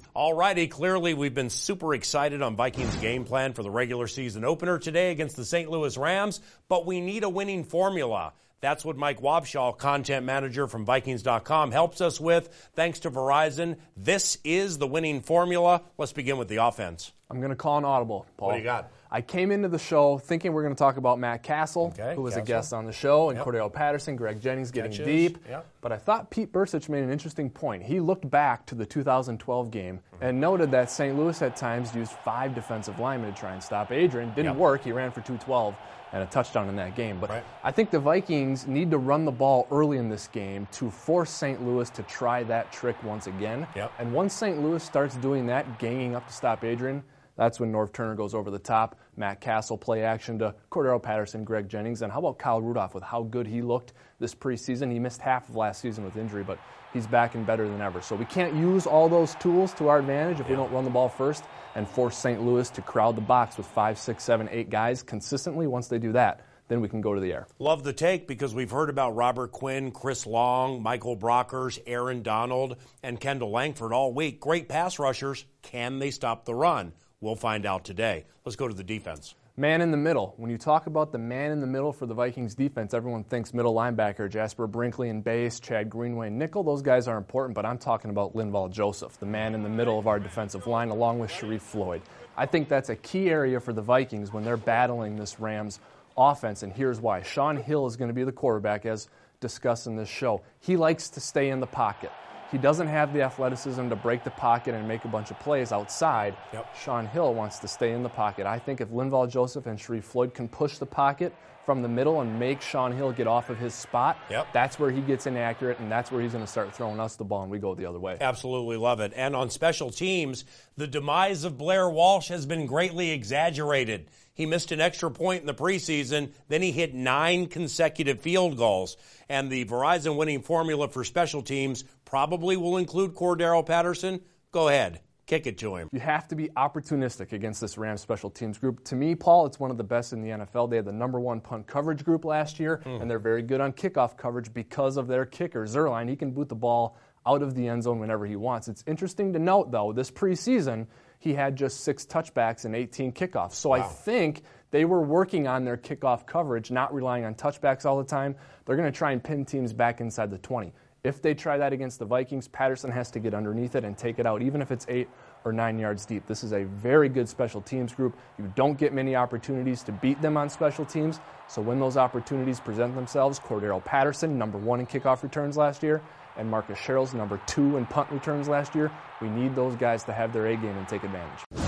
All righty, clearly we've been super excited on Vikings' game plan for the regular season opener today against the St. Louis Rams, but we need a winning formula. That's what Mike Wobschall, content manager from Vikings.com, helps us with. Thanks to Verizon, this is the winning formula. Let's begin with the offense. I'm going to call an audible, Paul. What do you got? I came into the show thinking we're going to talk about Matt Castle, who was a guest on the show, and Cordero Patterson, Greg Jennings getting deep. But I thought Pete Bercich made an interesting point. He looked back to the 2012 game and noted that St. Louis at times used 5 defensive linemen to try and stop Adrian. Didn't work. He ran for 212 and a touchdown in that game. But I think the Vikings need to run the ball early in this game to force St. Louis to try that trick once again. And once St. Louis starts doing that, ganging up to stop Adrian, that's when Norv Turner goes over the top. Matt Castle play action to Cordero Patterson, Greg Jennings. And how about Kyle Rudolph with how good he looked this preseason? He missed half of last season with injury, but he's back and better than ever. So we can't use all those tools to our advantage if we don't run the ball first and force St. Louis to crowd the box with 5, 6, 7, 8 guys consistently. Once they do that, then we can go to the air. Love the take because we've heard about Robert Quinn, Chris Long, Michael Brockers, Aaron Donald, and Kendall Langford all week. Great pass rushers. Can they stop the run? We'll find out today. Let's go to the defense. Man in the middle. When you talk about the man in the middle for the Vikings defense, everyone thinks middle linebacker, Jasper Brinkley in base, Chad Greenway nickel. Those guys are important, but I'm talking about Linval Joseph, the man in the middle of our defensive line, along with Sharif Floyd. I think that's a key area for the Vikings when they're battling this Rams offense, and here's why. Shaun Hill is going to be the quarterback, as discussed in this show. He likes to stay in the pocket. He doesn't have the athleticism to break the pocket and make a bunch of plays outside. Shaun Hill wants to stay in the pocket. I think if Linval Joseph and Sharif Floyd can push the pocket from the middle and make Shaun Hill get off of his spot, that's where he gets inaccurate, and that's where he's going to start throwing us the ball, and we go the other way. Absolutely love it. And on special teams, the demise of Blair Walsh has been greatly exaggerated. He missed an extra point in the preseason, then he hit 9 consecutive field goals. And the Verizon winning formula for special teams probably will include Cordero Patterson. Go ahead, kick it to him. You have to be opportunistic against this Rams special teams group. To me, Paul, it's one of the best in the NFL. They had the #1 punt coverage group last year, and they're very good on kickoff coverage because of their kicker, Zuerlein. He can boot the ball out of the end zone whenever he wants. It's interesting to note, though, this preseason, he had just 6 touchbacks and 18 kickoffs. So I think they were working on their kickoff coverage, not relying on touchbacks all the time. They're going to try and pin teams back inside the 20. If they try that against the Vikings, Patterson has to get underneath it and take it out, even if it's 8 or 9 yards deep. This is a very good special teams group. You don't get many opportunities to beat them on special teams. So when those opportunities present themselves, Cordero Patterson, #1 in kickoff returns last year, and Marcus Sherrill's #2 in punt returns last year, we need those guys to have their A game and take advantage.